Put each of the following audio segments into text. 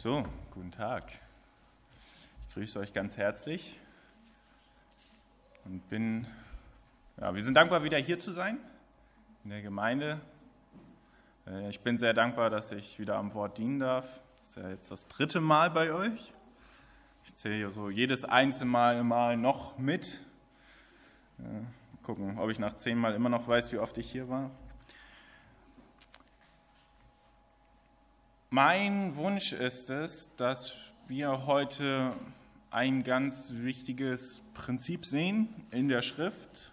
So, guten Tag. Ich grüße euch ganz herzlich und wir sind dankbar, wieder hier zu sein in der Gemeinde. Ich bin sehr dankbar, dass ich wieder am Wort dienen darf. Das ist ja jetzt das 3. Mal bei euch. Ich zähle hier so jedes einzelne Mal noch mit. Gucken, ob ich nach 10 Mal immer noch weiß, wie oft ich hier war. Mein Wunsch ist es, dass wir heute ein ganz wichtiges Prinzip sehen in der Schrift.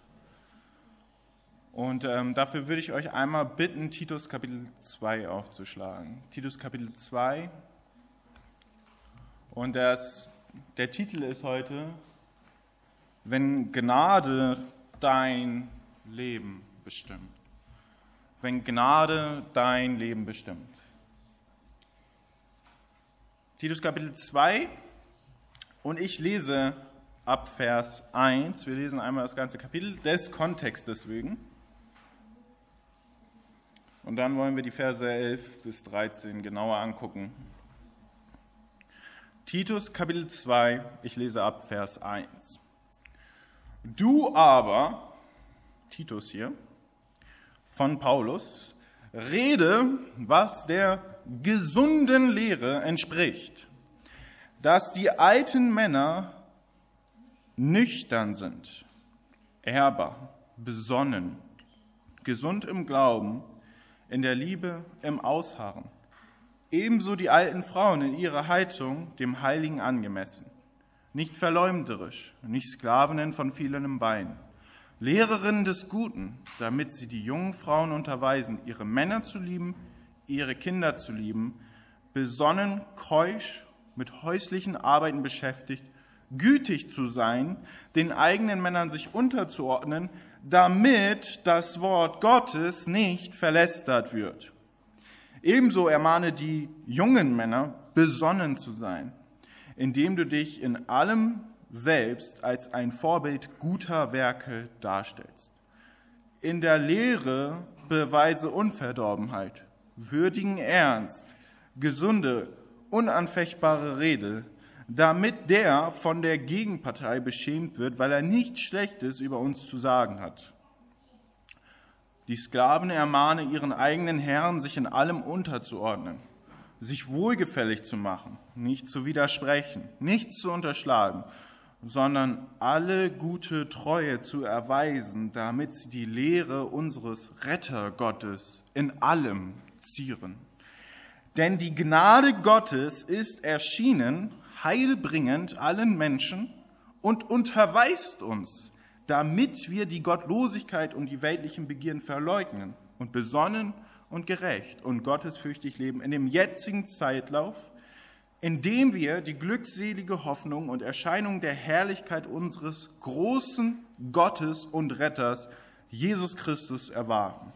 Und dafür würde ich euch einmal bitten, Titus Kapitel 2 aufzuschlagen. Titus Kapitel 2. Und der Titel ist heute: Wenn Gnade dein Leben bestimmt. Wenn Gnade dein Leben bestimmt. Titus Kapitel 2, und ich lese ab Vers 1. Wir lesen einmal das ganze Kapitel, des Kontextes wegen. Und dann wollen wir die Verse 11 bis 13 genauer angucken. Titus Kapitel 2, ich lese ab Vers 1. Du aber, Titus hier, von Paulus, rede, was der gesunden Lehre entspricht, dass die alten Männer nüchtern sind, ehrbar, besonnen, gesund im Glauben, in der Liebe, im Ausharren, ebenso die alten Frauen in ihrer Haltung dem Heiligen angemessen, nicht verleumderisch, nicht Sklavinnen von vielem Wein, Lehrerinnen des Guten, damit sie die jungen Frauen unterweisen, ihre Männer zu lieben, ihre Kinder zu lieben, besonnen, keusch, mit häuslichen Arbeiten beschäftigt, gütig zu sein, den eigenen Männern sich unterzuordnen, damit das Wort Gottes nicht verlästert wird. Ebenso ermahne die jungen Männer, besonnen zu sein, indem du dich in allem selbst als ein Vorbild guter Werke darstellst. In der Lehre beweise Unverdorbenheit, würdigen Ernst, gesunde, unanfechtbare Rede, damit der von der Gegenpartei beschämt wird, weil er nichts Schlechtes über uns zu sagen hat. Die Sklaven ermahne ihren eigenen Herren, sich in allem unterzuordnen, sich wohlgefällig zu machen, nicht zu widersprechen, nichts zu unterschlagen, sondern alle gute Treue zu erweisen, damit sie die Lehre unseres Rettergottes in allem zieren. Denn die Gnade Gottes ist erschienen, heilbringend allen Menschen, und unterweist uns, damit wir die Gottlosigkeit und die weltlichen Begierden verleugnen und besonnen und gerecht und gottesfürchtig leben in dem jetzigen Zeitlauf, indem wir die glückselige Hoffnung und Erscheinung der Herrlichkeit unseres großen Gottes und Retters, Jesus Christus, erwarten.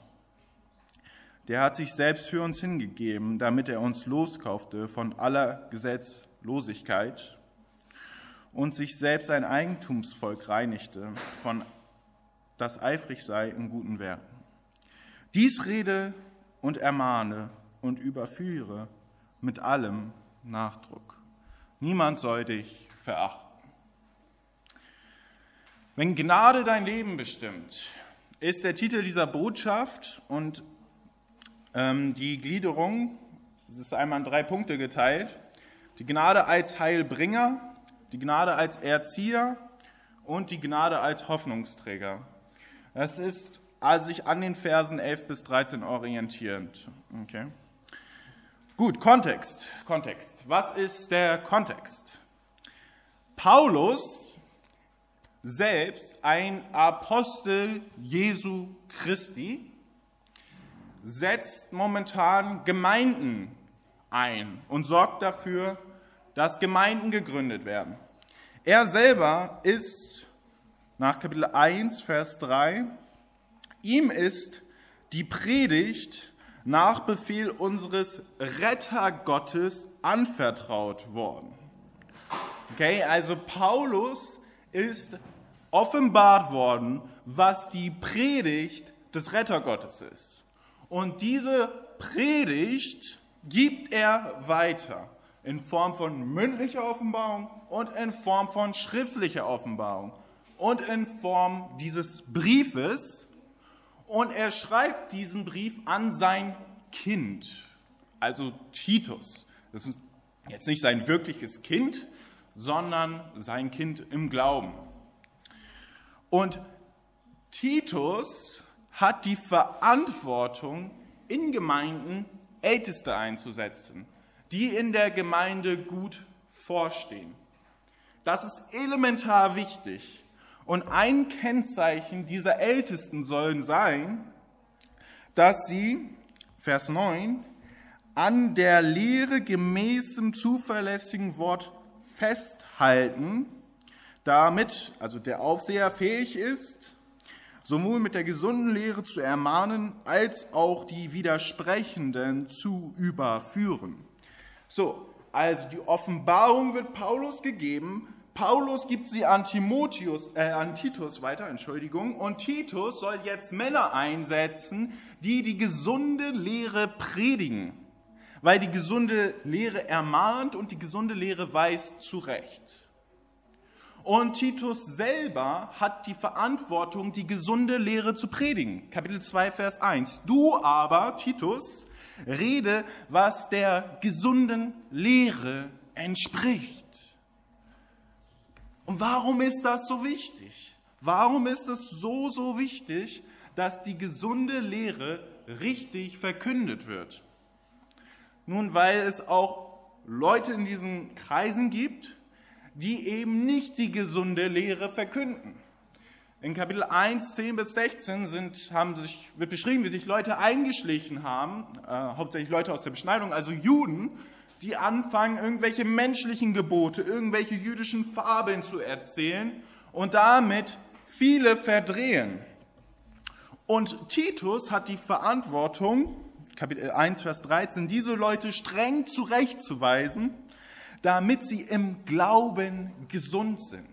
Der hat sich selbst für uns hingegeben, damit er uns loskaufte von aller Gesetzlosigkeit und sich selbst ein Eigentumsvolk reinigte, von das eifrig sei in guten Werken. Dies rede und ermahne und überführe mit allem Nachdruck. Niemand soll dich verachten. Wenn Gnade dein Leben bestimmt, ist der Titel dieser Botschaft, und die Gliederung, es ist einmal in 3 Punkte geteilt: die Gnade als Heilbringer, die Gnade als Erzieher und die Gnade als Hoffnungsträger. Das ist also sich an den Versen 11 bis 13 orientierend. Okay. Gut, Kontext. Was ist der Kontext? Paulus, selbst ein Apostel Jesu Christi, setzt momentan Gemeinden ein und sorgt dafür, dass Gemeinden gegründet werden. Er selber ist, nach Kapitel 1, Vers 3, ihm ist die Predigt nach Befehl unseres Rettergottes anvertraut worden. Okay, also Paulus ist offenbart worden, was die Predigt des Rettergottes ist. Und diese Predigt gibt er weiter. in Form von mündlicher Offenbarung und in Form von schriftlicher Offenbarung und in Form dieses Briefes. Und er schreibt diesen Brief an sein Kind, also Titus. Das ist jetzt nicht sein wirkliches Kind, sondern sein Kind im Glauben. Und Titus hat die Verantwortung, in Gemeinden Älteste einzusetzen, die in der Gemeinde gut vorstehen. Das ist elementar wichtig. Und ein Kennzeichen dieser Ältesten sollen sein, dass sie, Vers 9, an der Lehre gemäßem zuverlässigen Wort festhalten, damit, also der Aufseher fähig ist, sowohl mit der gesunden Lehre zu ermahnen, als auch die Widersprechenden zu überführen. So, also die Offenbarung wird Paulus gegeben. Paulus gibt sie an Titus weiter, und Titus soll jetzt Männer einsetzen, die die gesunde Lehre predigen, weil die gesunde Lehre ermahnt und die gesunde Lehre weist zurecht. Und Titus selber hat die Verantwortung, die gesunde Lehre zu predigen. Kapitel 2, Vers 1. Du aber, Titus, rede, was der gesunden Lehre entspricht. Und warum ist das so wichtig? Warum ist es so wichtig, dass die gesunde Lehre richtig verkündet wird? Nun, weil es auch Leute in diesen Kreisen gibt, die eben nicht die gesunde Lehre verkünden. In Kapitel 1, 10 bis 16 wird beschrieben, wie sich Leute eingeschlichen haben, hauptsächlich Leute aus der Beschneidung, also Juden, die anfangen, irgendwelche menschlichen Gebote, irgendwelche jüdischen Fabeln zu erzählen und damit viele verdrehen. Und Titus hat die Verantwortung, Kapitel 1, Vers 13, diese Leute streng zurechtzuweisen, damit sie im Glauben gesund sind.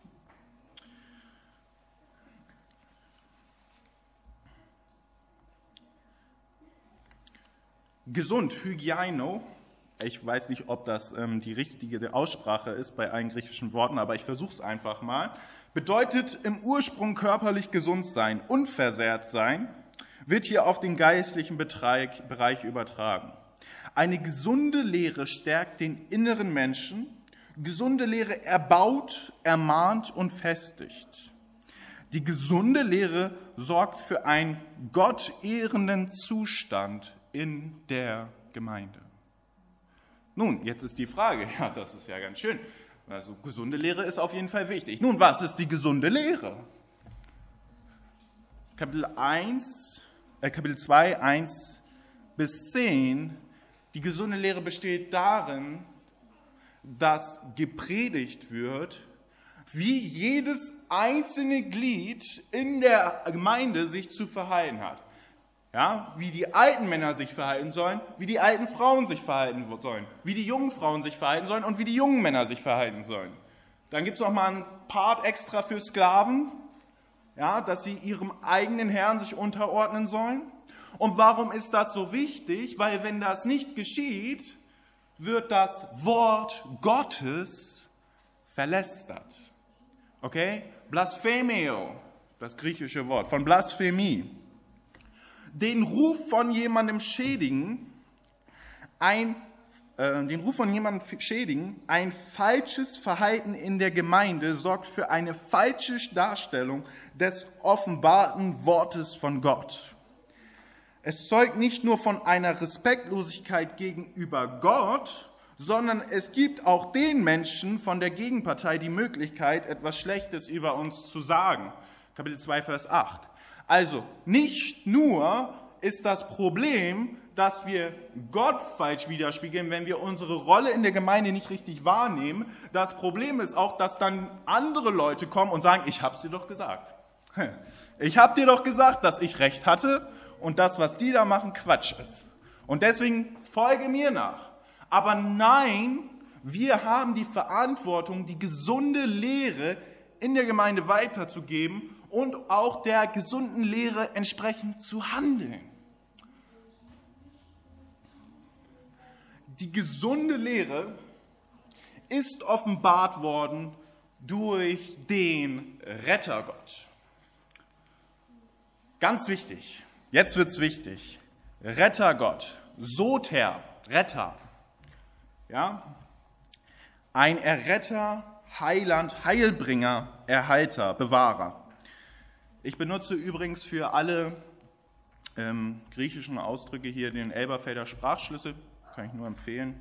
Gesund, Hygieino, ich weiß nicht, ob das die richtige Aussprache ist bei allen griechischen Worten, aber ich versuche es einfach mal, bedeutet im Ursprung körperlich gesund sein, unversehrt sein, wird hier auf den geistlichen Bereich übertragen. Eine gesunde Lehre stärkt den inneren Menschen, gesunde Lehre erbaut, ermahnt und festigt. Die gesunde Lehre sorgt für einen gottehrenden Zustand in der Gemeinde. Nun, jetzt ist die Frage, ja, das ist ja ganz schön. Also gesunde Lehre ist auf jeden Fall wichtig. Nun, was ist die gesunde Lehre? Kapitel 2, 1 bis 10. Die gesunde Lehre besteht darin, dass gepredigt wird, wie jedes einzelne Glied in der Gemeinde sich zu verhalten hat. Ja, wie die alten Männer sich verhalten sollen, wie die alten Frauen sich verhalten sollen, wie die jungen Frauen sich verhalten sollen und wie die jungen Männer sich verhalten sollen. Dann gibt es noch mal einen Part extra für Sklaven, ja, dass sie ihrem eigenen Herrn sich unterordnen sollen. Und warum ist das so wichtig? Weil wenn das nicht geschieht, wird das Wort Gottes verlästert. Okay? Blasphemeo, das griechische Wort, von Blasphemie. Den Ruf von jemandem schädigen, ein falsches Verhalten in der Gemeinde sorgt für eine falsche Darstellung des offenbarten Wortes von Gott. Es zeugt nicht nur von einer Respektlosigkeit gegenüber Gott, sondern es gibt auch den Menschen von der Gegenpartei die Möglichkeit, etwas Schlechtes über uns zu sagen. Kapitel 2, Vers 8. Also nicht nur ist das Problem, dass wir Gott falsch widerspiegeln, wenn wir unsere Rolle in der Gemeinde nicht richtig wahrnehmen. Das Problem ist auch, dass dann andere Leute kommen und sagen, ich habe es dir doch gesagt. Ich habe dir doch gesagt, dass ich recht hatte und das, was die da machen, Quatsch ist. Und deswegen folge mir nach. Aber nein, wir haben die Verantwortung, die gesunde Lehre in der Gemeinde weiterzugeben und auch der gesunden Lehre entsprechend zu handeln. die gesunde Lehre ist offenbart worden durch den Rettergott. Ganz wichtig, jetzt wird's wichtig. Rettergott, Soter, Retter. Ja? Ein Erretter, Heiland, Heilbringer, Erhalter, Bewahrer. Ich benutze übrigens für alle griechischen Ausdrücke hier den Elberfelder Sprachschlüssel, kann ich nur empfehlen.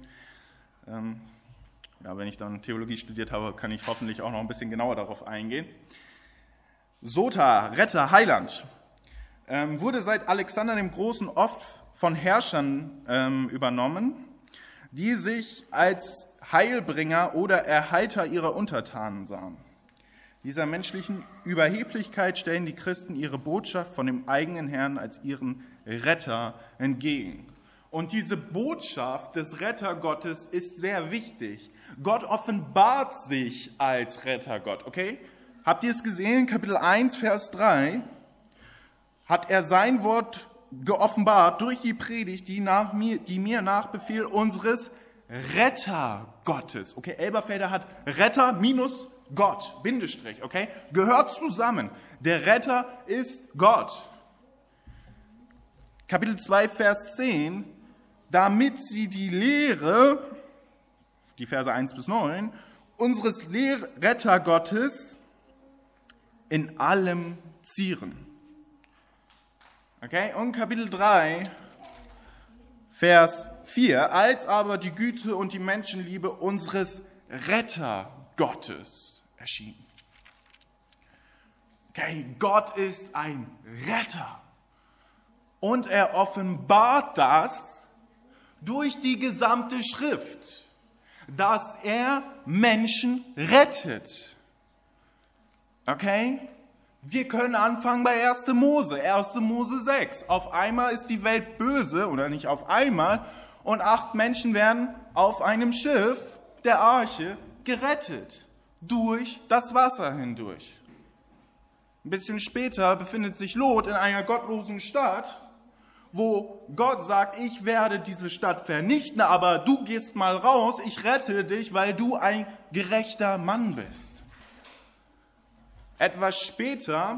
Wenn ich dann Theologie studiert habe, kann ich hoffentlich auch noch ein bisschen genauer darauf eingehen. Soter, Retter, Heiland, wurde seit Alexander dem Großen oft von Herrschern übernommen, die sich als Heilbringer oder Erhalter ihrer Untertanen sahen. Dieser menschlichen Überheblichkeit stellen die Christen ihre Botschaft von dem eigenen Herrn als ihren Retter entgegen. Und diese Botschaft des Rettergottes ist sehr wichtig. Gott offenbart sich als Rettergott, okay? Habt ihr es gesehen? Kapitel 1, Vers 3 hat er sein Wort geoffenbart durch die Predigt, die mir nach Befehl unseres Rettergottes. Okay, Elberfelder hat Retter minus Gott, Bindestrich, okay? Gehört zusammen. Der Retter ist Gott. Kapitel 2, Vers 10, damit sie die Lehre, die Verse 1 bis 9, unseres Rettergottes in allem zieren. Okay, und Kapitel 3, Vers 4, als aber die Güte und die Menschenliebe unseres Rettergottes erschien. Okay, Gott ist ein Retter. Und er offenbart das durch die gesamte Schrift, dass er Menschen rettet. Okay? Wir können anfangen bei 1. Mose 6. Auf einmal ist die Welt böse, oder nicht auf einmal, und 8 Menschen werden auf einem Schiff der Arche gerettet, durch das Wasser hindurch. Ein bisschen später befindet sich Lot in einer gottlosen Stadt, wo Gott sagt, ich werde diese Stadt vernichten, aber du gehst mal raus, ich rette dich, weil du ein gerechter Mann bist. Etwas später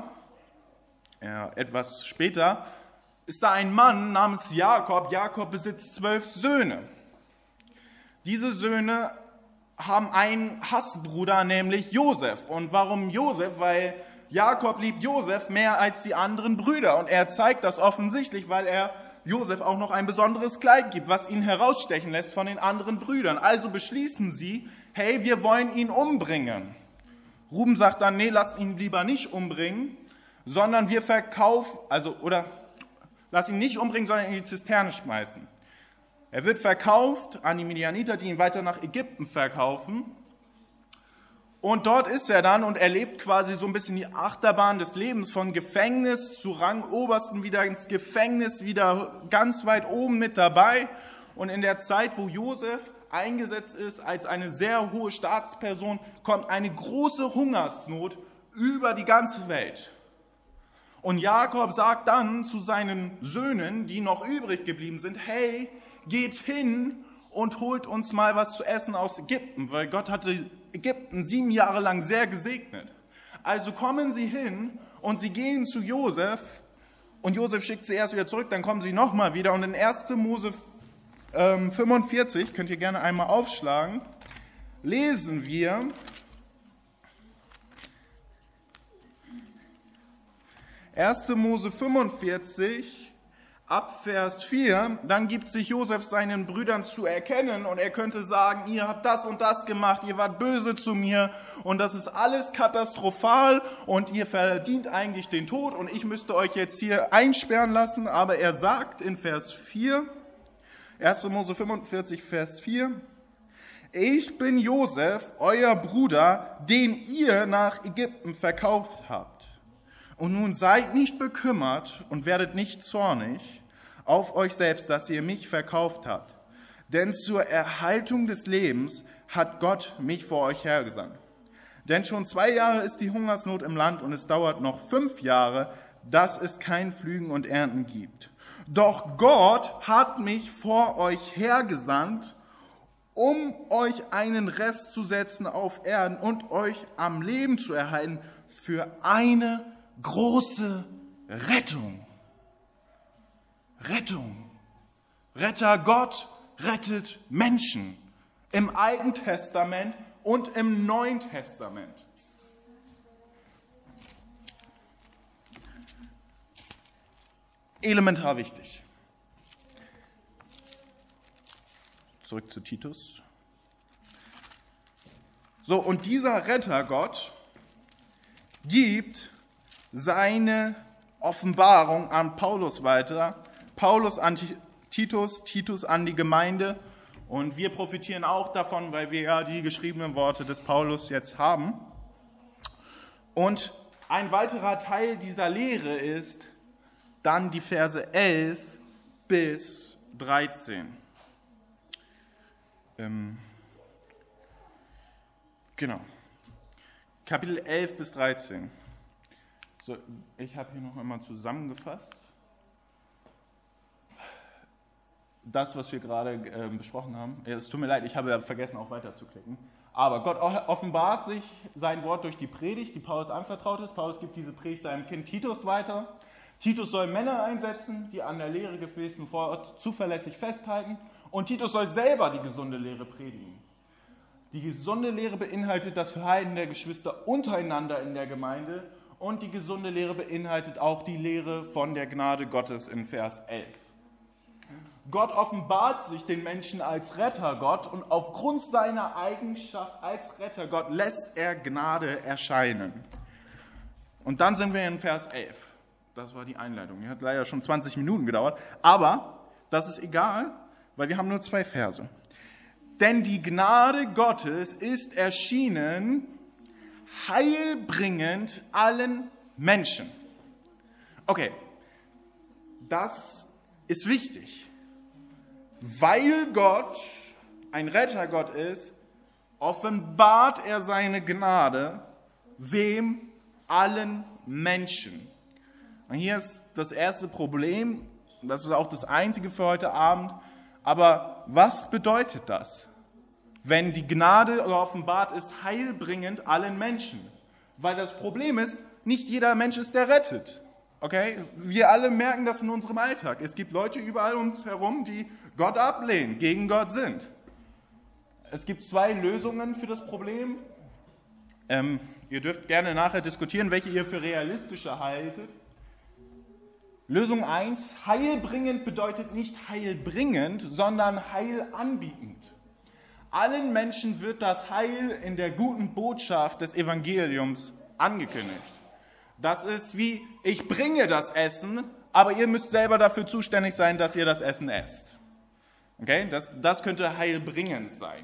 ist da ein Mann namens Jakob. Jakob besitzt 12 Söhne. Diese Söhne haben einen Hassbruder, nämlich Josef. Und warum Josef? Weil Jakob liebt Josef mehr als die anderen Brüder. Und er zeigt das offensichtlich, weil er Josef auch noch ein besonderes Kleid gibt, was ihn herausstechen lässt von den anderen Brüdern. Also beschließen sie, hey, wir wollen ihn umbringen. Ruben sagt dann, nee, lass ihn lieber nicht umbringen, sondern lass ihn nicht umbringen, sondern in die Zisterne schmeißen. Er wird verkauft an die Midianiter, die ihn weiter nach Ägypten verkaufen. Und dort ist er dann und erlebt quasi so ein bisschen die Achterbahn des Lebens, von Gefängnis zu Rangobersten, wieder ins Gefängnis, wieder ganz weit oben mit dabei. Und in der Zeit, wo Josef eingesetzt ist als eine sehr hohe Staatsperson, kommt eine große Hungersnot über die ganze Welt. Und Jakob sagt dann zu seinen Söhnen, die noch übrig geblieben sind, hey, geht hin und holt uns mal was zu essen aus Ägypten, weil Gott hatte Ägypten 7 Jahre lang sehr gesegnet. Also kommen sie hin und sie gehen zu Josef und Josef schickt sie erst wieder zurück, dann kommen sie nochmal wieder und in 1. Mose 45, könnt ihr gerne einmal aufschlagen, lesen wir, Mose 45, ab Vers 4, dann gibt sich Josef seinen Brüdern zu erkennen und er könnte sagen, ihr habt das und das gemacht, ihr wart böse zu mir und das ist alles katastrophal und ihr verdient eigentlich den Tod und ich müsste euch jetzt hier einsperren lassen, aber er sagt in Vers 4, 1. Mose 45, Vers 4, ich bin Josef, euer Bruder, den ihr nach Ägypten verkauft habt. Und nun seid nicht bekümmert und werdet nicht zornig auf euch selbst, dass ihr mich verkauft habt. Denn zur Erhaltung des Lebens hat Gott mich vor euch hergesandt. Denn schon 2 Jahre ist die Hungersnot im Land und es dauert noch 5 Jahre, dass es kein Pflügen und Ernten gibt. Doch Gott hat mich vor euch hergesandt, um euch einen Rest zu setzen auf Erden und euch am Leben zu erhalten für eine große Rettung. Rettung. Retter Gott rettet Menschen im Alten Testament und im Neuen Testament. Elementar wichtig. Zurück zu Titus. So, und dieser Rettergott gibt seine Offenbarung an Paulus weiter. Paulus an Titus, Titus an die Gemeinde. Und wir profitieren auch davon, weil wir ja die geschriebenen Worte des Paulus jetzt haben. Und ein weiterer Teil dieser Lehre ist dann die Verse 11 bis 13. Genau. Kapitel 11 bis 13. So, ich habe hier noch einmal zusammengefasst. Das, was wir gerade besprochen haben. Es tut mir leid, ich habe ja vergessen, auch weiter zu klicken. Aber Gott offenbart sich sein Wort durch die Predigt, die Paulus anvertraut ist. Paulus gibt diese Predigt seinem Kind Titus weiter. Titus soll Männer einsetzen, die an der Lehre gefäßen Wort zuverlässig festhalten. Und Titus soll selber die gesunde Lehre predigen. Die gesunde Lehre beinhaltet das Verhalten der Geschwister untereinander in der Gemeinde und die gesunde Lehre beinhaltet auch die Lehre von der Gnade Gottes in Vers 11. Gott offenbart sich den Menschen als Rettergott und aufgrund seiner Eigenschaft als Rettergott lässt er Gnade erscheinen. Und dann sind wir in Vers 11. Das war die Einleitung. Die hat leider schon 20 Minuten gedauert, aber das ist egal, weil wir haben nur 2 Verse. Denn die Gnade Gottes ist erschienen, heilbringend allen Menschen. Okay, das ist wichtig. Weil Gott ein Rettergott ist, offenbart er seine Gnade wem? Allen Menschen. Und hier ist das erste Problem, das ist auch das einzige für heute Abend, aber was bedeutet das, wenn die Gnade offenbart ist, heilbringend allen Menschen? Weil das Problem ist, nicht jeder Mensch ist, der rettet. Okay? Wir alle merken das in unserem Alltag. Es gibt Leute überall um uns herum, die Gott ablehnen, gegen Gott sind. Es gibt 2 Lösungen für das Problem. Ihr dürft gerne nachher diskutieren, welche ihr für realistischer haltet. Lösung 1, heilbringend bedeutet nicht heilbringend, sondern heilanbietend. Allen Menschen wird das Heil in der guten Botschaft des Evangeliums angekündigt. Das ist wie, ich bringe das Essen, aber ihr müsst selber dafür zuständig sein, dass ihr das Essen esst. Okay, das könnte heilbringend sein.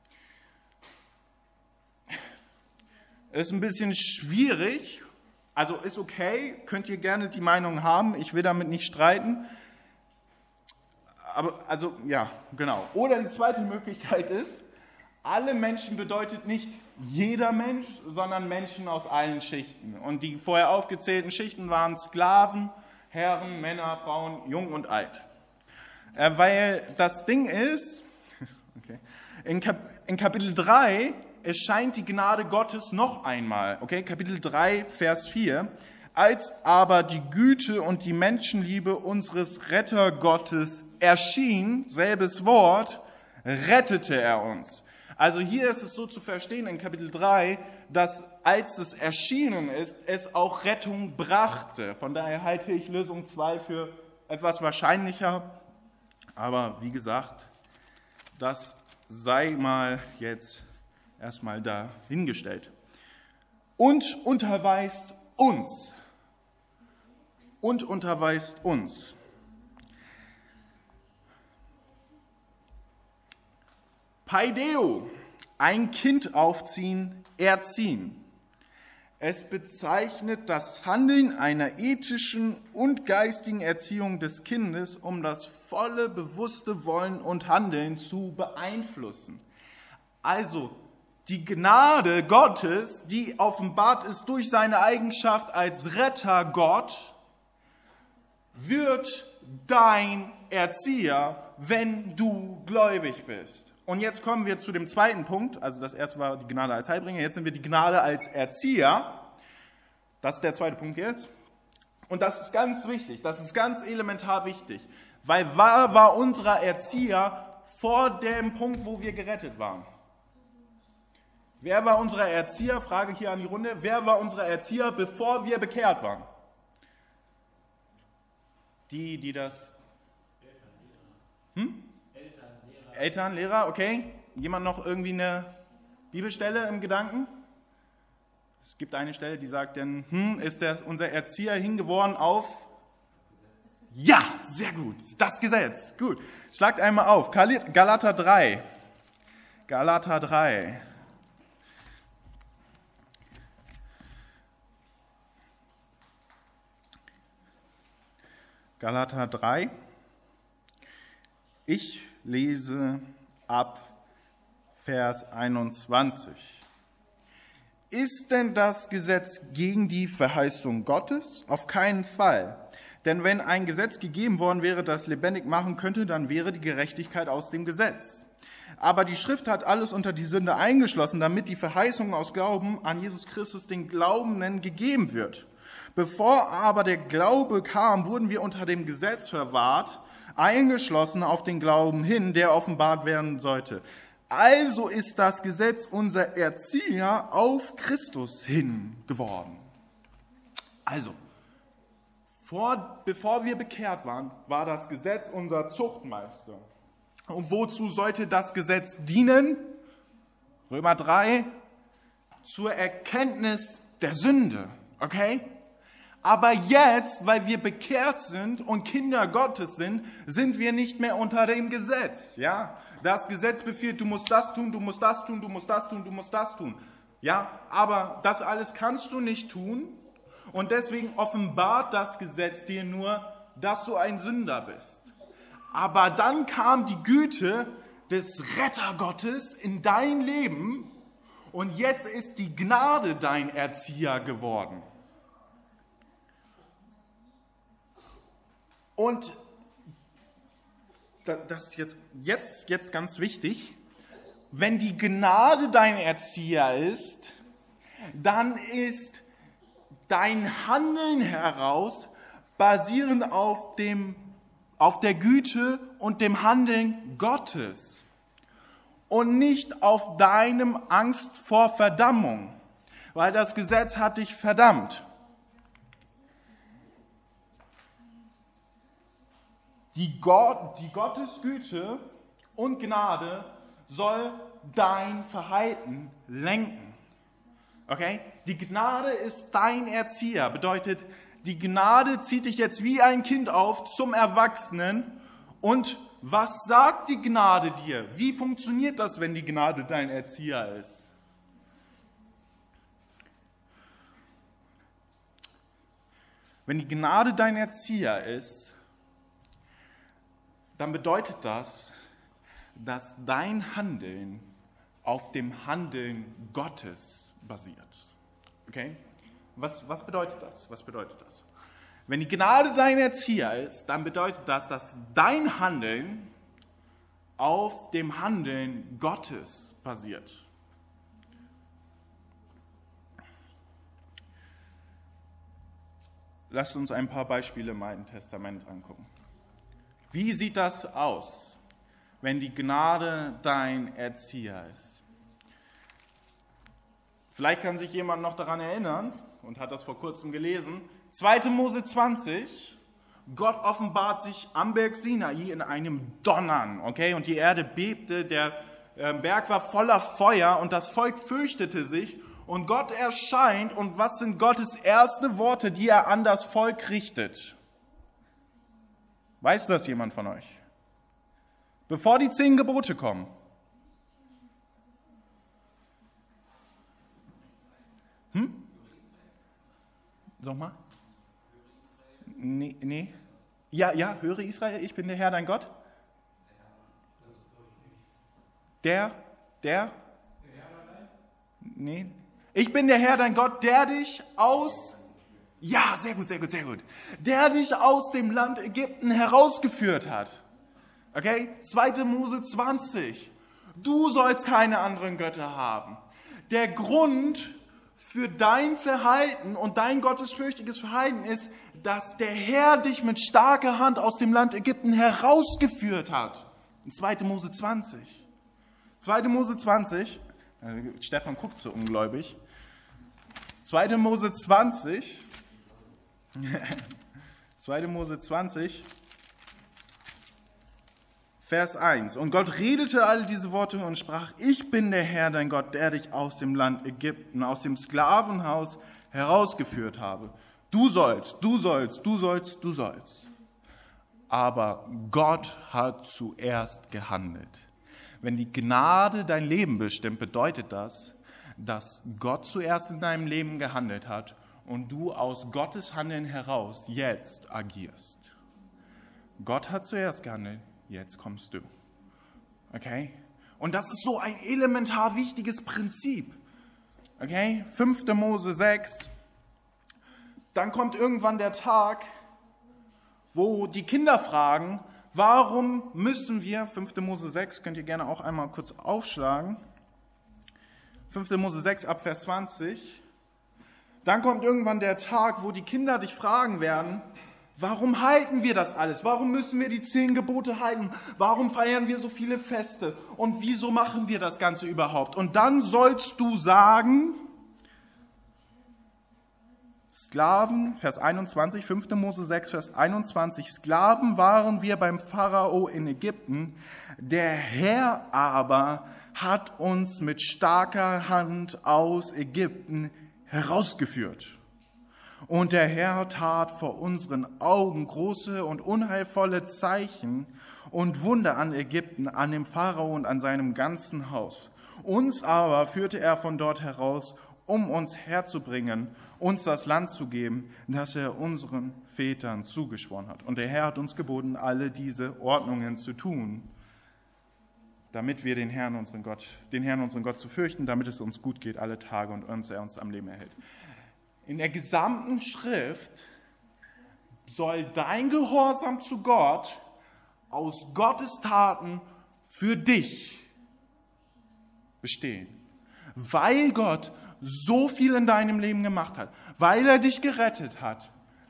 Ist ein bisschen schwierig. Also ist okay, könnt ihr gerne die Meinung haben, ich will damit nicht streiten. Aber, also, ja, genau. Oder die zweite Möglichkeit ist, alle Menschen bedeutet nicht jeder Mensch, sondern Menschen aus allen Schichten. Und die vorher aufgezählten Schichten waren Sklaven, Herren, Männer, Frauen, jung und alt. Weil das Ding ist, okay, in Kapitel 3, es scheint die Gnade Gottes noch einmal, okay, Kapitel 3, Vers 4, als aber die Güte und die Menschenliebe unseres Rettergottes erschien, selbes Wort, rettete er uns. Also hier ist es so zu verstehen in Kapitel 3, dass als es erschienen ist, es auch Rettung brachte. Von daher halte ich Lösung 2 für etwas wahrscheinlicher. Aber wie gesagt, das sei mal jetzt erstmal dahingestellt. Und unterweist uns. Und unterweist uns. Paideo, ein Kind aufziehen, erziehen. Es bezeichnet das Handeln einer ethischen und geistigen Erziehung des Kindes, um das volle, bewusste Wollen und Handeln zu beeinflussen. Also, die Gnade Gottes, die offenbart ist durch seine Eigenschaft als Rettergott, wird dein Erzieher, wenn du gläubig bist. Und jetzt kommen wir zu dem zweiten Punkt. Also das erste war die Gnade als Heilbringer. Jetzt sind wir die Gnade als Erzieher. Das ist der zweite Punkt jetzt. Und das ist ganz wichtig. Das ist ganz elementar wichtig. Weil wer war unser Erzieher vor dem Punkt, wo wir gerettet waren? Wer war unser Erzieher? Frage hier an die Runde. Wer war unser Erzieher, bevor wir bekehrt waren? Die das... Eltern, Lehrer, okay. Jemand noch irgendwie eine Bibelstelle im Gedanken? Es gibt eine Stelle, die sagt, denn ist unser Erzieher hingeworden auf... Ja, sehr gut. Das Gesetz. Gut. Schlagt einmal auf. Galater 3. Galater 3. Galater 3. Ich lese ab Vers 21. Ist denn das Gesetz gegen die Verheißung Gottes? Auf keinen Fall. Denn wenn ein Gesetz gegeben worden wäre, das lebendig machen könnte, dann wäre die Gerechtigkeit aus dem Gesetz. Aber die Schrift hat alles unter die Sünde eingeschlossen, damit die Verheißung aus Glauben an Jesus Christus den Glaubenden gegeben wird. Bevor aber der Glaube kam, wurden wir unter dem Gesetz verwahrt, eingeschlossen auf den Glauben hin, der offenbart werden sollte. Also ist das Gesetz unser Erzieher auf Christus hin geworden. Also, bevor wir bekehrt waren, war das Gesetz unser Zuchtmeister. Und wozu sollte das Gesetz dienen? Römer 3, zur Erkenntnis der Sünde. Okay? Aber jetzt, weil wir bekehrt sind und Kinder Gottes sind, sind wir nicht mehr unter dem Gesetz. Ja? Das Gesetz befiehlt, du musst das tun, du musst das tun, du musst das tun, du musst das tun. Ja? Aber das alles kannst du nicht tun. Und deswegen offenbart das Gesetz dir nur, dass du ein Sünder bist. Aber dann kam die Güte des Rettergottes in dein Leben und jetzt ist die Gnade dein Erzieher geworden. Und das ist jetzt ganz wichtig, wenn die Gnade dein Erzieher ist, dann ist dein Handeln heraus basierend auf der Güte und dem Handeln Gottes und nicht auf deinem Angst vor Verdammung, weil das Gesetz hat dich verdammt. Die Gottes Güte und Gnade soll dein Verhalten lenken. Okay? Die Gnade ist dein Erzieher. Bedeutet, die Gnade zieht dich jetzt wie ein Kind auf zum Erwachsenen. Und was sagt die Gnade dir? Wie funktioniert das, wenn die Gnade dein Erzieher ist? Wenn die Gnade dein Erzieher ist, dann bedeutet das, dass dein Handeln auf dem Handeln Gottes basiert. Okay? Was bedeutet das? Was bedeutet das? Wenn die Gnade dein Erzieher ist, dann bedeutet das, dass dein Handeln auf dem Handeln Gottes basiert. Lasst uns ein paar Beispiele im Alten Testament angucken. Wie sieht das aus, wenn die Gnade dein Erzieher ist? Vielleicht kann sich jemand noch daran erinnern und hat das vor kurzem gelesen. 2. Mose 20, Gott offenbart sich am Berg Sinai in einem Donnern, okay? Und die Erde bebte, der Berg war voller Feuer und das Volk fürchtete sich und Gott erscheint. Und was sind Gottes erste Worte, die er an das Volk richtet? Weiß das jemand von euch? Bevor die 10 Gebote kommen. Sag mal. Nee. Ja, höre Israel, ich bin der Herr, dein Gott. Der? Nee. Ich bin der Herr, dein Gott, der dich aus... Ja, sehr gut. Der dich aus dem Land Ägypten herausgeführt hat. Okay? 2. Mose 20. Du sollst keine anderen Götter haben. Der Grund für dein Verhalten und dein gottesfürchtiges Verhalten ist, dass der Herr dich mit starker Hand aus dem Land Ägypten herausgeführt hat. In 2. Mose 20. 2. Mose 20, Stefan guckt so ungläubig. 2. Mose 20, 2. Mose 20, Vers 1. Und Gott redete alle diese Worte und sprach, ich bin der Herr, dein Gott, der dich aus dem Land Ägypten, aus dem Sklavenhaus herausgeführt habe. Du sollst. Aber Gott hat zuerst gehandelt. Wenn die Gnade dein Leben bestimmt, bedeutet das, dass Gott zuerst in deinem Leben gehandelt hat und du aus Gottes Handeln heraus jetzt agierst. Gott hat zuerst gehandelt, jetzt kommst du. Okay? Und das ist so ein elementar wichtiges Prinzip. Okay? 5. Mose 6. Dann kommt irgendwann der Tag, wo die Kinder fragen, warum müssen wir, 5. Mose 6, könnt ihr gerne auch einmal kurz aufschlagen, 5. Mose 6 ab Vers 20, dann kommt irgendwann der Tag, wo die Kinder dich fragen werden, warum halten wir das alles? Warum müssen wir die 10 Gebote halten? Warum feiern wir so viele Feste? Und wieso machen wir das Ganze überhaupt? Und dann sollst du sagen, Sklaven, Vers 21, 5. Mose 6, Vers 21, Sklaven waren wir beim Pharao in Ägypten, der Herr aber hat uns mit starker Hand aus Ägypten herausgeführt. Und der Herr tat vor unseren Augen große und unheilvolle Zeichen und Wunder an Ägypten, an dem Pharao und an seinem ganzen Haus. Uns aber führte er von dort heraus, um uns herzubringen, uns das Land zu geben, das er unseren Vätern zugeschworen hat. Und der Herr hat uns geboten, alle diese Ordnungen zu tun, damit wir den Herrn, unseren Gott zu fürchten, damit es uns gut geht alle Tage und er uns am Leben erhält. In der gesamten Schrift soll dein Gehorsam zu Gott aus Gottes Taten für dich bestehen. Weil Gott so viel in deinem Leben gemacht hat, weil er dich gerettet hat.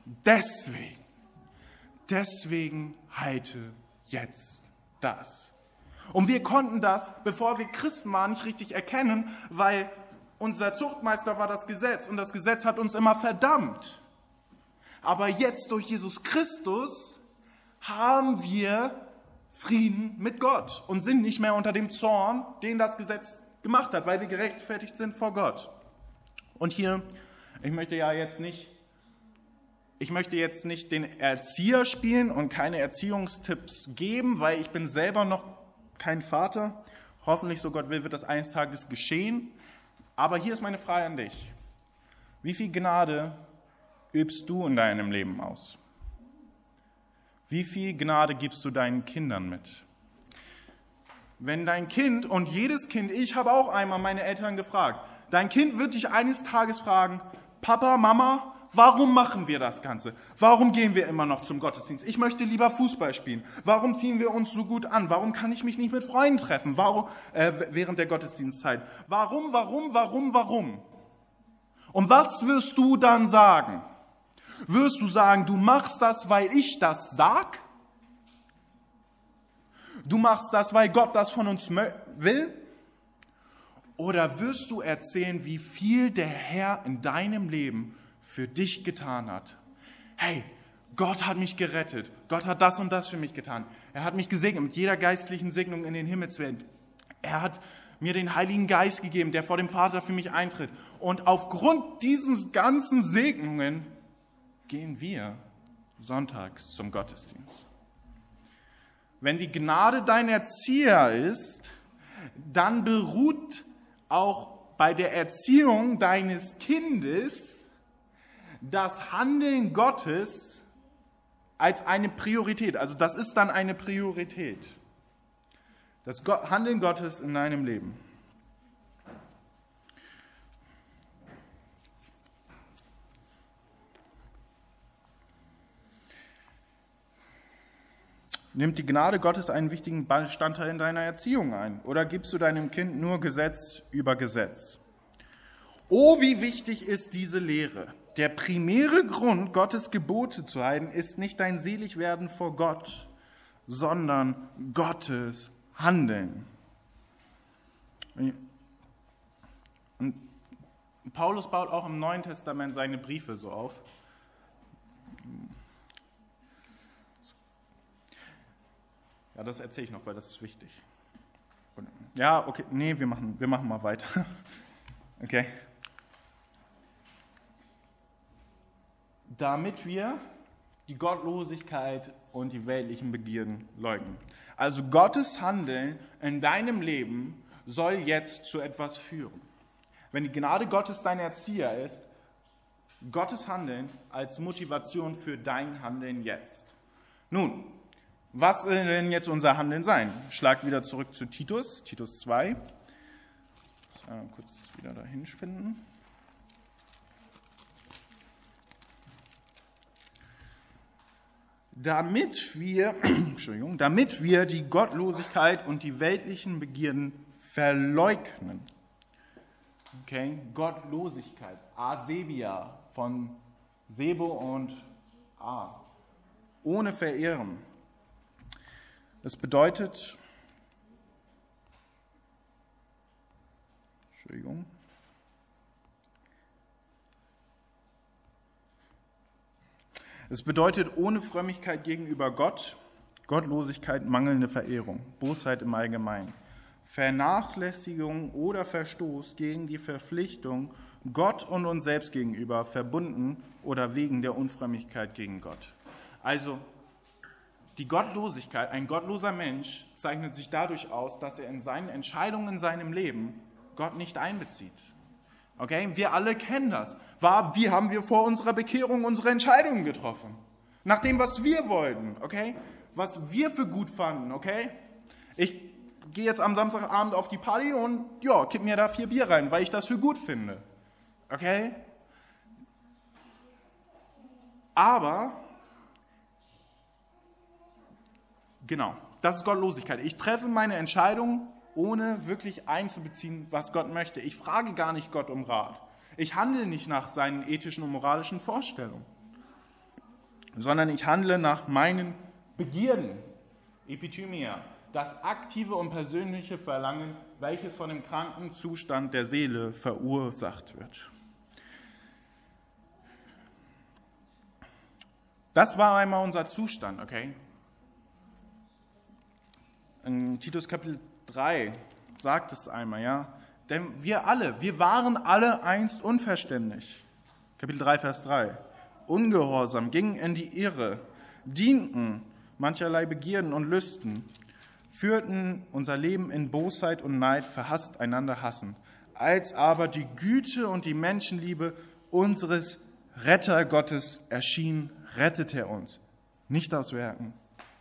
Deswegen halte jetzt das. Und wir konnten das, bevor wir Christen waren, nicht richtig erkennen, weil unser Zuchtmeister war das Gesetz und das Gesetz hat uns immer verdammt. Aber jetzt durch Jesus Christus haben wir Frieden mit Gott und sind nicht mehr unter dem Zorn, den das Gesetz gemacht hat, weil wir gerechtfertigt sind vor Gott. Und hier, ich möchte jetzt nicht den Erzieher spielen und keine Erziehungstipps geben, weil ich bin selber noch kein Vater. Hoffentlich, so Gott will, wird das eines Tages geschehen. Aber hier ist meine Frage an dich. Wie viel Gnade übst du in deinem Leben aus? Wie viel Gnade gibst du deinen Kindern mit? Wenn dein Kind, und jedes Kind, ich habe auch einmal meine Eltern gefragt, dein Kind wird dich eines Tages fragen, Papa, Mama, warum machen wir das Ganze? Warum gehen wir immer noch zum Gottesdienst? Ich möchte lieber Fußball spielen. Warum ziehen wir uns so gut an? Warum kann ich mich nicht mit Freunden treffen? Während der Gottesdienstzeit? Warum? Und was wirst du dann sagen? Wirst du sagen, du machst das, weil ich das sag? Du machst das, weil Gott das von uns will? Oder wirst du erzählen, wie viel der Herr in deinem Leben für dich getan hat? Hey, Gott hat mich gerettet. Gott hat das und das für mich getan. Er hat mich gesegnet mit jeder geistlichen Segnung in den Himmelswelt. Er hat mir den Heiligen Geist gegeben, der vor dem Vater für mich eintritt. Und aufgrund diesen ganzen Segnungen gehen wir sonntags zum Gottesdienst. Wenn die Gnade dein Erzieher ist, dann beruht auch bei der Erziehung deines Kindes das Handeln Gottes als eine Priorität. Also das ist dann eine Priorität. Das Handeln Gottes in deinem Leben. Nimmt die Gnade Gottes einen wichtigen Bestandteil in deiner Erziehung ein? Oder gibst du deinem Kind nur Gesetz über Gesetz? Oh, wie wichtig ist diese Lehre. Der primäre Grund, Gottes Gebote zu halten, ist nicht dein Seligwerden vor Gott, sondern Gottes Handeln. Und Paulus baut auch im Neuen Testament seine Briefe so auf. Ja, das erzähle ich noch, weil das ist wichtig. Ja, okay, nee, wir machen mal weiter. Okay. Damit wir die Gottlosigkeit und die weltlichen Begierden leugnen. Also Gottes Handeln in deinem Leben soll jetzt zu etwas führen. Wenn die Gnade Gottes dein Erzieher ist, Gottes Handeln als Motivation für dein Handeln jetzt. Nun, was soll denn jetzt unser Handeln sein? Schlag wieder zurück zu Titus 2. Kurz wieder dahin spinnen. Damit wir die Gottlosigkeit und die weltlichen Begierden verleugnen. Okay, Gottlosigkeit, Asebia von Sebo und A. Ohne Verehren. Das bedeutet, es bedeutet ohne Frömmigkeit gegenüber Gott, Gottlosigkeit, mangelnde Verehrung, Bosheit im Allgemeinen, Vernachlässigung oder Verstoß gegen die Verpflichtung Gott und uns selbst gegenüber, verbunden oder wegen der Unfrömmigkeit gegen Gott. Also die Gottlosigkeit, ein gottloser Mensch zeichnet sich dadurch aus, dass er in seinen Entscheidungen in seinem Leben Gott nicht einbezieht. Okay, wir alle kennen das. Wie haben wir vor unserer Bekehrung unsere Entscheidungen getroffen? Nach dem, was wir wollten, okay? Was wir für gut fanden, okay? Ich gehe jetzt am Samstagabend auf die Party und kipp mir da 4 Bier rein, weil ich das für gut finde. Okay? Aber, genau, das ist Gottlosigkeit. Ich treffe meine Entscheidung, ohne wirklich einzubeziehen, was Gott möchte. Ich frage gar nicht Gott um Rat. Ich handle nicht nach seinen ethischen und moralischen Vorstellungen, sondern ich handle nach meinen Begierden, Epithymia, das aktive und persönliche Verlangen, welches von dem kranken Zustand der Seele verursacht wird. Das war einmal unser Zustand, okay? In Titus Kapitel 3 sagt es einmal, ja? Denn wir waren alle einst unverständig. Kapitel 3, Vers 3. Ungehorsam, gingen in die Irre, dienten mancherlei Begierden und Lüsten, führten unser Leben in Bosheit und Neid, verhasst einander hassen. Als aber die Güte und die Menschenliebe unseres Retter Gottes erschien, rettete er uns. Nicht aus Werken. ...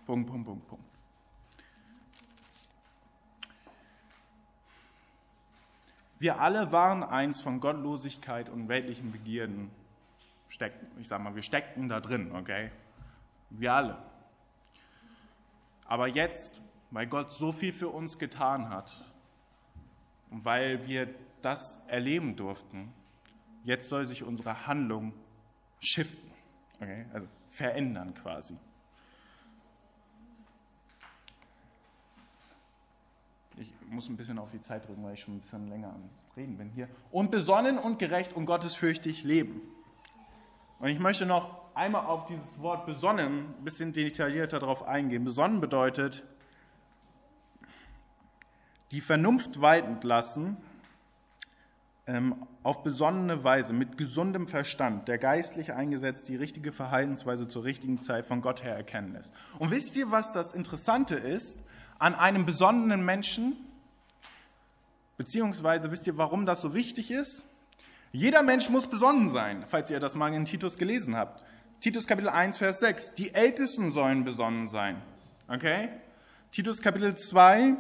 Wir alle waren eins von Gottlosigkeit und weltlichen Begierden. Wir steckten da drin, okay? Wir alle. Aber jetzt, weil Gott so viel für uns getan hat und weil wir das erleben durften, jetzt soll sich unsere Handlung shiften, okay? Also verändern quasi. Ich muss ein bisschen auf die Zeit drücken, weil ich schon ein bisschen länger am Reden bin hier. Und besonnen und gerecht und gottesfürchtig leben. Und ich möchte noch einmal auf dieses Wort besonnen ein bisschen detaillierter darauf eingehen. Besonnen bedeutet, die Vernunft waltend lassen, auf besonnene Weise, mit gesundem Verstand, der geistlich eingesetzt die richtige Verhaltensweise zur richtigen Zeit von Gott her erkennen lässt. Und wisst ihr, was das Interessante ist an einem besonnenen Menschen? Beziehungsweise wisst ihr, warum das so wichtig ist? Jeder Mensch muss besonnen sein, falls ihr das mal in Titus gelesen habt. Titus Kapitel 1, Vers 6. Die Ältesten sollen besonnen sein. Okay? Titus Kapitel 2,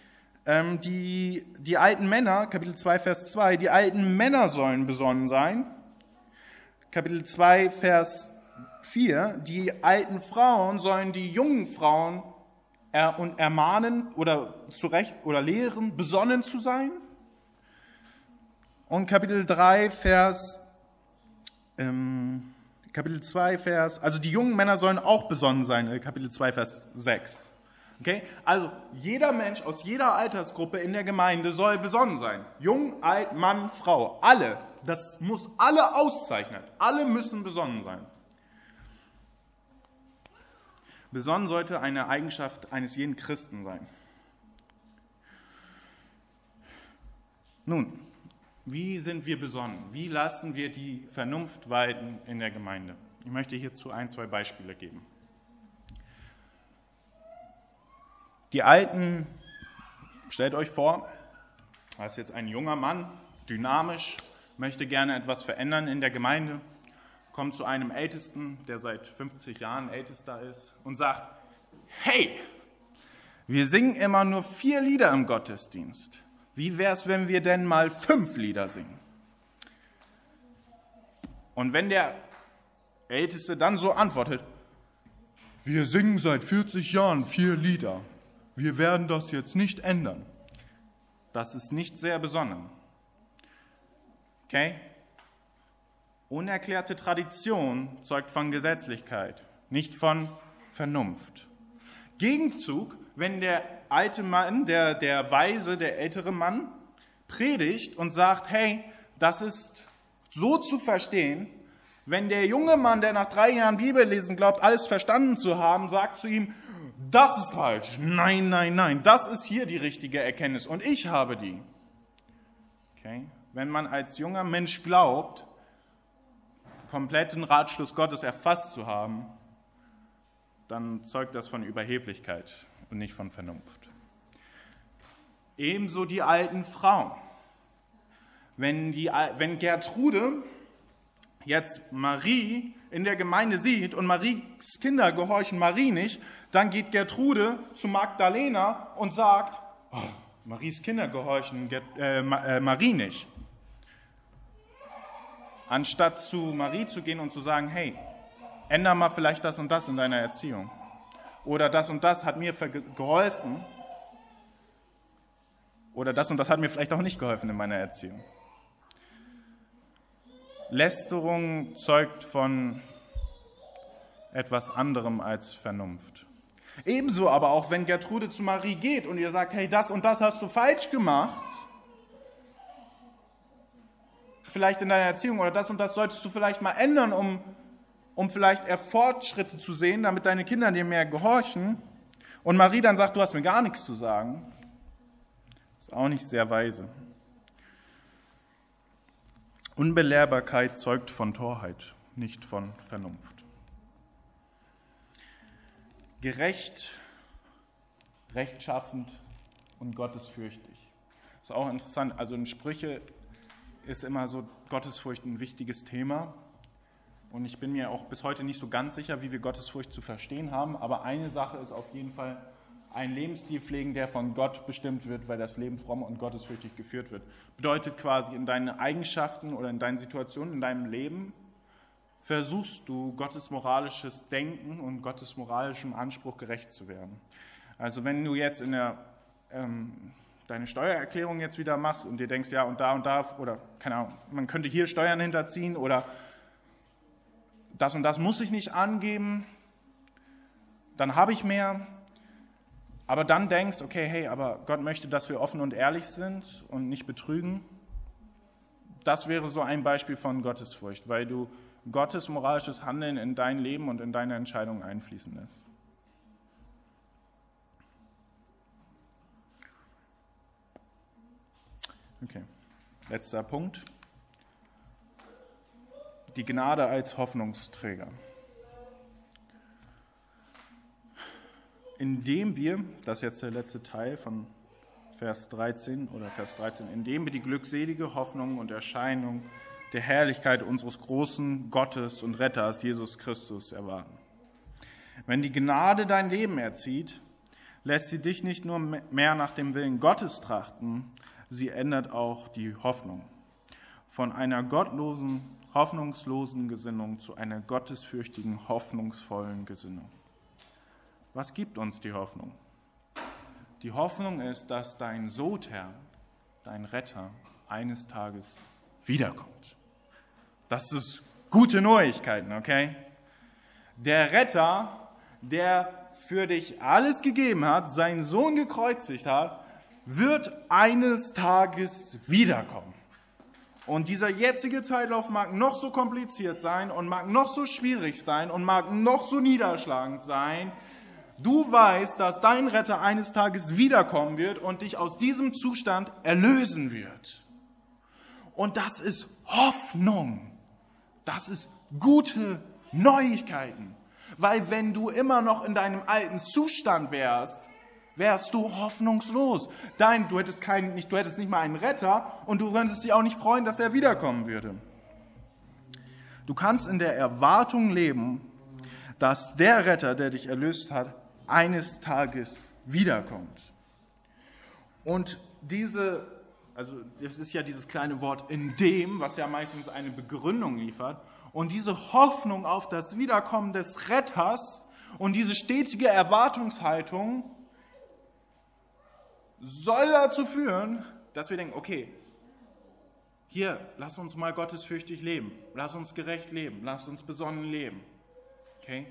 die alten Männer, Kapitel 2, Vers 2, die alten Männer sollen besonnen sein. Kapitel 2, Vers 4, die alten Frauen sollen die jungen Frauen und ermahnen oder zurecht oder lehren, besonnen zu sein. Und Kapitel 2, also die jungen Männer sollen auch besonnen sein, Kapitel 2, Vers 6. Okay? Also jeder Mensch aus jeder Altersgruppe in der Gemeinde soll besonnen sein. Jung, alt, Mann, Frau, alle. Das muss alle auszeichnen. Alle müssen besonnen sein. Besonnen sollte eine Eigenschaft eines jeden Christen sein. Nun, wie sind wir besonnen? Wie lassen wir die Vernunft walten in der Gemeinde? Ich möchte hierzu 1, 2 Beispiele geben. Die Alten, stellt euch vor, da ist jetzt ein junger Mann, dynamisch, möchte gerne etwas verändern in der Gemeinde, kommt zu einem Ältesten, der seit 50 Jahren Ältester ist, und sagt, hey, wir singen immer nur 4 Lieder im Gottesdienst. Wie wäre es, wenn wir denn mal 5 Lieder singen? Und wenn der Älteste dann so antwortet, wir singen seit 40 Jahren 4 Lieder, wir werden das jetzt nicht ändern. Das ist nicht sehr besonnen. Okay? Unerklärte Tradition zeugt von Gesetzlichkeit, nicht von Vernunft. Gegenzug, wenn der alte Mann, der Weise, der ältere Mann predigt und sagt, hey, das ist so zu verstehen, wenn der junge Mann, der nach 3 Jahren Bibellesen glaubt, alles verstanden zu haben, sagt zu ihm, das ist falsch. Nein, nein, nein, das ist hier die richtige Erkenntnis und ich habe die. Okay? Wenn man als junger Mensch glaubt, kompletten Ratschluss Gottes erfasst zu haben, dann zeugt das von Überheblichkeit und nicht von Vernunft. Ebenso die alten Frauen. Wenn Gertrude jetzt Marie in der Gemeinde sieht und Maries Kinder gehorchen Marie nicht, dann geht Gertrude zu Magdalena und sagt, oh, Maries Kinder gehorchen Marie nicht. Anstatt zu Marie zu gehen und zu sagen, hey, änder mal vielleicht das und das in deiner Erziehung. Oder das und das hat mir geholfen. Oder das und das hat mir vielleicht auch nicht geholfen in meiner Erziehung. Lästerung zeugt von etwas anderem als Vernunft. Ebenso aber auch, wenn Gertrude zu Marie geht und ihr sagt, hey, das und das hast du falsch gemacht, vielleicht in deiner Erziehung oder das und das solltest du vielleicht mal ändern, um vielleicht Fortschritte zu sehen, damit deine Kinder dir mehr gehorchen. Und Marie dann sagt, du hast mir gar nichts zu sagen. Ist auch nicht sehr weise. Unbelehrbarkeit zeugt von Torheit, nicht von Vernunft. Gerecht, rechtschaffend und gottesfürchtig. Ist auch interessant, also in Sprüche ist immer so Gottesfurcht ein wichtiges Thema. Und ich bin mir auch bis heute nicht so ganz sicher, wie wir Gottesfurcht zu verstehen haben. Aber eine Sache ist auf jeden Fall, einen Lebensstil pflegen, der von Gott bestimmt wird, weil das Leben fromm und gottesfürchtig geführt wird. Bedeutet quasi, in deinen Eigenschaften oder in deinen Situationen in deinem Leben versuchst du, Gottes moralisches Denken und Gottes moralischem Anspruch gerecht zu werden. Also wenn du jetzt deine Steuererklärung jetzt wieder machst und dir denkst, ja und da, oder keine Ahnung, man könnte hier Steuern hinterziehen oder das und das muss ich nicht angeben, dann habe ich mehr. Aber dann denkst, okay, hey, aber Gott möchte, dass wir offen und ehrlich sind und nicht betrügen. Das wäre so ein Beispiel von Gottesfurcht, weil du Gottes moralisches Handeln in dein Leben und in deine Entscheidungen einfließen lässt. Okay, letzter Punkt. Die Gnade als Hoffnungsträger. Indem wir, das ist jetzt der letzte Teil von Vers 13, indem wir die glückselige Hoffnung und Erscheinung der Herrlichkeit unseres großen Gottes und Retters, Jesus Christus, erwarten. Wenn die Gnade dein Leben erzieht, lässt sie dich nicht nur mehr nach dem Willen Gottes trachten, sie ändert auch die Hoffnung. Von einer gottlosen, hoffnungslosen Gesinnung zu einer gottesfürchtigen, hoffnungsvollen Gesinnung. Was gibt uns die Hoffnung? Die Hoffnung ist, dass dein Sotern, dein Retter, eines Tages wiederkommt. Das ist gute Neuigkeiten, okay? Der Retter, der für dich alles gegeben hat, seinen Sohn gekreuzigt hat, wird eines Tages wiederkommen. Und dieser jetzige Zeitlauf mag noch so kompliziert sein und mag noch so schwierig sein und mag noch so niederschlagend sein. Du weißt, dass dein Retter eines Tages wiederkommen wird und dich aus diesem Zustand erlösen wird. Und das ist Hoffnung. Das ist gute Neuigkeiten. Weil wenn du immer noch in deinem alten Zustand wärst du hoffnungslos. Du hättest nicht mal einen Retter und du könntest dich auch nicht freuen, dass er wiederkommen würde. Du kannst in der Erwartung leben, dass der Retter, der dich erlöst hat, eines Tages wiederkommt. Und das ist ja dieses kleine Wort in dem, was ja meistens eine Begründung liefert. Und diese Hoffnung auf das Wiederkommen des Retters und diese stetige Erwartungshaltung soll dazu führen, dass wir denken, okay, hier, lass uns mal gottesfürchtig leben, lass uns gerecht leben, lass uns besonnen leben. Okay?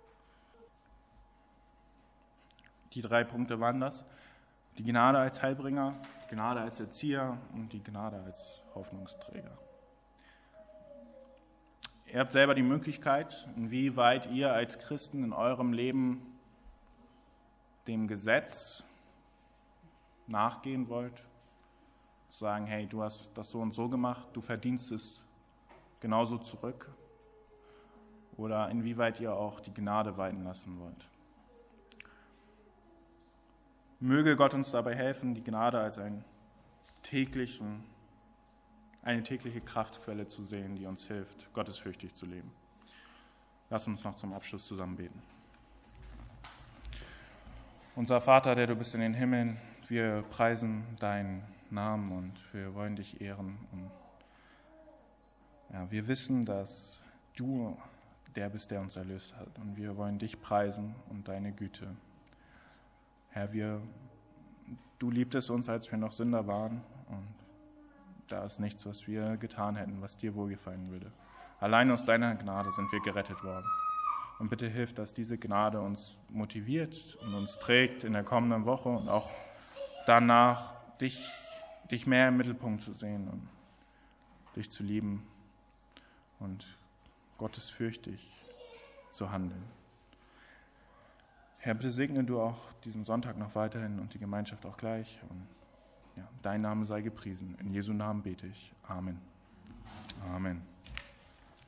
Die 3 Punkte waren das: die Gnade als Heilbringer, die Gnade als Erzieher und die Gnade als Hoffnungsträger. Ihr habt selber die Möglichkeit, inwieweit ihr als Christen in eurem Leben dem Gesetz nachgehen wollt. Sagen, hey, du hast das so und so gemacht, du verdienst es genauso zurück. Oder inwieweit ihr auch die Gnade walten lassen wollt. Möge Gott uns dabei helfen, die Gnade als eine tägliche Kraftquelle zu sehen, die uns hilft, gottesfürchtig zu leben. Lass uns noch zum Abschluss zusammen beten. Unser Vater, der du bist in den Himmeln, wir preisen deinen Namen und wir wollen dich ehren. Und ja, wir wissen, dass du der bist, der uns erlöst hat. Und wir wollen dich preisen und deine Güte. Herr, du liebtest uns, als wir noch Sünder waren. Und da ist nichts, was wir getan hätten, was dir wohlgefallen würde. Allein aus deiner Gnade sind wir gerettet worden. Und bitte hilf, dass diese Gnade uns motiviert und uns trägt in der kommenden Woche und auch danach, dich mehr im Mittelpunkt zu sehen und dich zu lieben und gottesfürchtig zu handeln. Herr, bitte segne du auch diesen Sonntag noch weiterhin und die Gemeinschaft auch gleich. Und ja, dein Name sei gepriesen. In Jesu Namen bete ich. Amen. Amen.